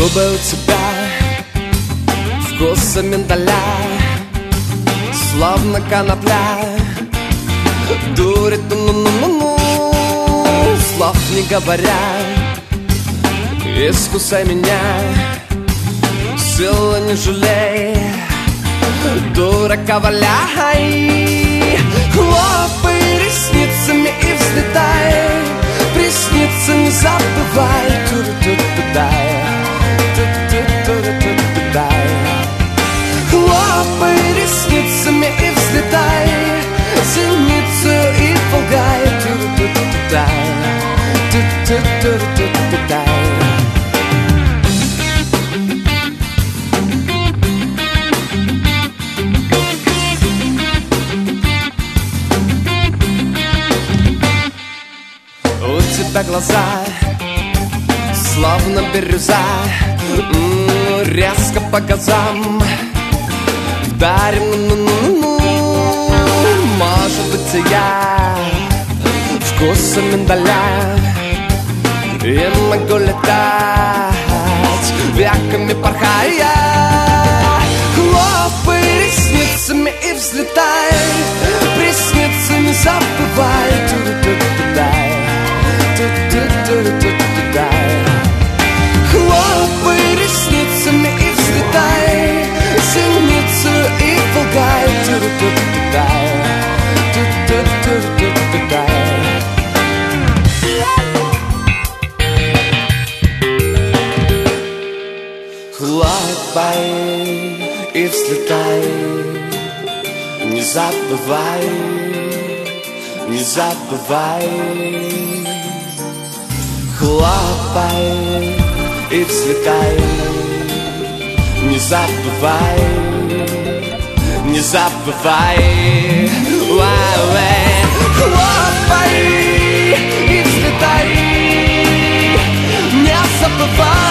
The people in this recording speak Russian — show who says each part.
Speaker 1: Губы у тебя вкуса миндаля, словно конопля, дурит, ну-ну-ну-ну, слов не говоря. Искусай меня, силы не жалей, дурака валяй. Хлопай ресницами и взлетай, приснится не забывай. Ту-ру-ту-ту-дай, ту-ту-ту-ту-дай. Хлопай ресницами и взлетай, зеницу и полгай. Ту-ру-ту-ту-дай, ту-ту-ту-ту-дай. У тебя глаза словно бирюза, резко по газам вдарим, ну-ну-ну-ну. Может быть, и я вкусом миндаля, я могу летать, веками порхая. Хлопай ресницами и взлетай, приснится не забывай. Ту-ру-ту-ту-дай, ту-ту-ту-ту-дай. Хлопай ресницами и взлетай, зеницу и полгай. Ту-ру-ту-ту-дай, ту-ту-ту-ту-дай. Хлопай и взлетай, не забывай, не забывай. Хлопай и взлетай, не забывай, не забывай. Хлопай и взлетай, не забывай.